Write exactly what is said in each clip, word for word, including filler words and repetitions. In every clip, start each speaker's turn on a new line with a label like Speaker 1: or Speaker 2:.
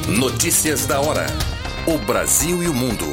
Speaker 1: Notícias da hora. O Brasil e o mundo.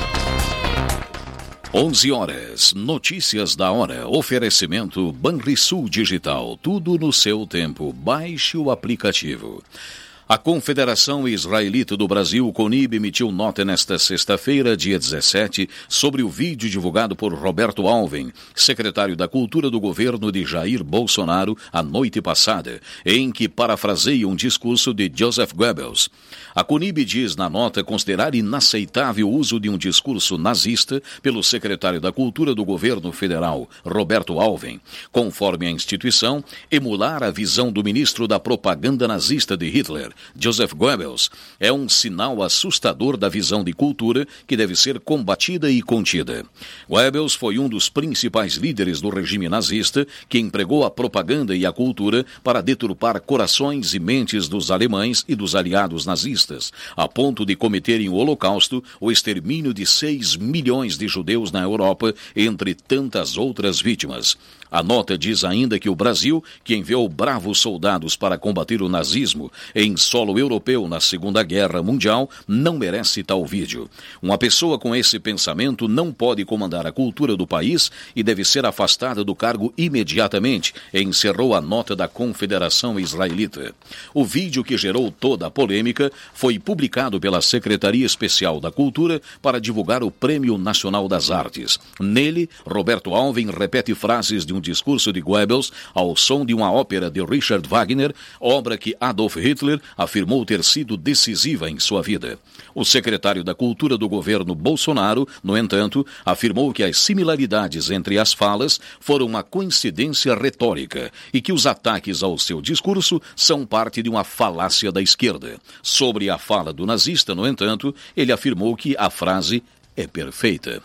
Speaker 2: onze horas. Notícias da hora. Oferecimento Banrisul Digital. Tudo no seu tempo. Baixe o aplicativo. A Confederação Israelita do Brasil, CONIB, emitiu nota nesta sexta-feira, dia dezessete, sobre o vídeo divulgado por Roberto Alvim, secretário da Cultura do governo de Jair Bolsonaro, a noite passada, em que parafraseia um discurso de Joseph Goebbels. A CONIB diz na nota considerar inaceitável o uso de um discurso nazista pelo secretário da Cultura do governo federal, Roberto Alvim. Conforme a instituição, emular a visão do ministro da propaganda nazista de Hitler, Joseph Goebbels, é um sinal assustador da visão de cultura que deve ser combatida e contida. Goebbels foi um dos principais líderes do regime nazista que empregou a propaganda e a cultura para deturpar corações e mentes dos alemães e dos aliados nazistas, a ponto de cometerem o Holocausto, o extermínio de seis milhões de judeus na Europa, entre tantas outras vítimas. A nota diz ainda que o Brasil, que enviou bravos soldados para combater o nazismo em solo europeu na Segunda Guerra Mundial, não merece tal vídeo. Uma pessoa com esse pensamento não pode comandar a cultura do país e deve ser afastada do cargo imediatamente, encerrou a nota da Confederação Israelita. O vídeo que gerou toda a polêmica foi publicado pela Secretaria Especial da Cultura para divulgar o Prêmio Nacional das Artes. Nele, Roberto Alvim repete frases de um discurso de Goebbels ao som de uma ópera de Richard Wagner, obra que Adolf Hitler afirmou ter sido decisiva em sua vida. O secretário da Cultura do governo Bolsonaro, no entanto, afirmou que as similaridades entre as falas foram uma coincidência retórica e que os ataques ao seu discurso são parte de uma falácia da esquerda. Sobre a fala do nazista, no entanto, ele afirmou que a frase é perfeita.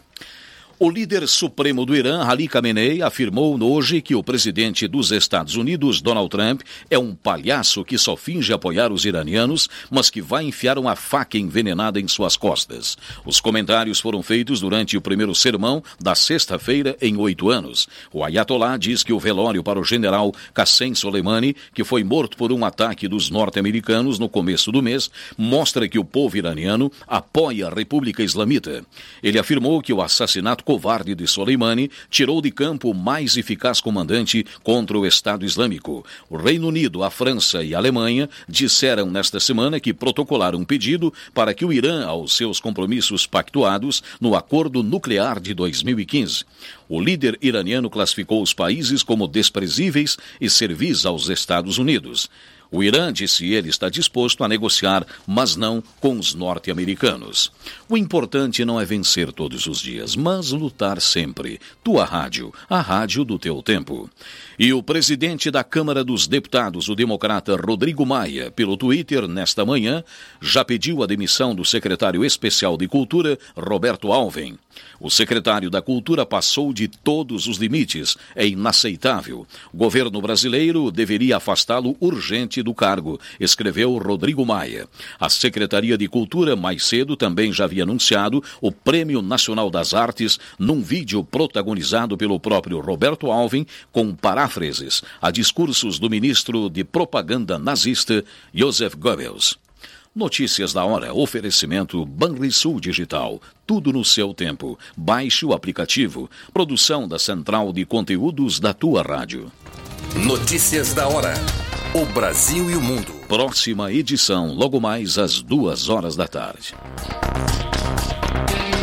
Speaker 2: O líder supremo do Irã, Ali Khamenei, afirmou hoje que o presidente dos Estados Unidos, Donald Trump, é um palhaço que só finge apoiar os iranianos, mas que vai enfiar uma faca envenenada em suas costas. Os comentários foram feitos durante o primeiro sermão da sexta-feira em oito anos. O Ayatollah diz que o velório para o general Qassem Soleimani, que foi morto por um ataque dos norte-americanos no começo do mês, mostra que o povo iraniano apoia a República Islamita. Ele afirmou que o assassinato covarde de Soleimani tirou de campo o mais eficaz comandante contra o Estado Islâmico. O Reino Unido, a França e a Alemanha disseram nesta semana que protocolaram um pedido para que o Irã aos seus compromissos pactuados no acordo nuclear de dois mil e quinze. O líder iraniano classificou os países como desprezíveis e servis aos Estados Unidos. O Irã, disse ele, está disposto a negociar, mas não com os norte-americanos. O importante não é vencer todos os dias, mas lutar sempre. Tua rádio, a rádio do teu tempo. E o presidente da Câmara dos Deputados, o democrata Rodrigo Maia, pelo Twitter, nesta manhã, já pediu a demissão do secretário especial de Cultura, Roberto Alvim. O secretário da Cultura passou de todos os limites. É inaceitável. O governo brasileiro deveria afastá-lo urgente do cargo, escreveu Rodrigo Maia. A Secretaria de Cultura, mais cedo, também já havia anunciado o Prêmio Nacional das Artes num vídeo protagonizado pelo próprio Roberto Alvim, com paráfrases a discursos do ministro de propaganda nazista, Joseph Goebbels. Notícias da hora, oferecimento Banrisul Digital, tudo no seu tempo. Baixe o aplicativo. Produção da Central de Conteúdos da tua rádio.
Speaker 1: Notícias da hora, o Brasil e o mundo.
Speaker 2: Próxima edição, logo mais às duas horas da tarde.